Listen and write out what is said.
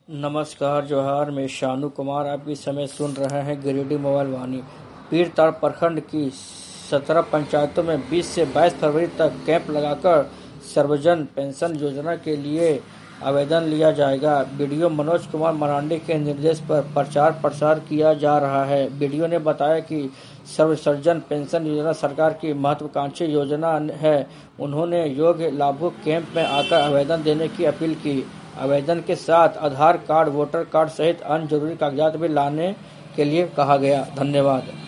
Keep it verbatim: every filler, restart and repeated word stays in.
नमस्कार जोहार, मैं शानू कुमार। आप इस समय सुन रहे हैं गिरिडीह मोबाइल वाणी। पीरताड़ प्रखंड की सत्रह पंचायतों में बीस से बाईस फरवरी तक कैंप लगाकर सर्वजन पेंशन योजना के लिए आवेदन लिया जाएगा। बीडीओ मनोज कुमार मरांडी के निर्देश पर प्रचार प्रसार किया जा रहा है। बीडीओ ने बताया कि सर्वजन पेंशन योजना सरकार की महत्वाकांक्षी योजना है। उन्होंने योग्य लाभुक कैंप में आकर आवेदन देने की अपील की। आवेदन के साथ आधार कार्ड, वोटर कार्ड सहित अन्य जरूरी कागजात भी लाने के लिए कहा गया। धन्यवाद।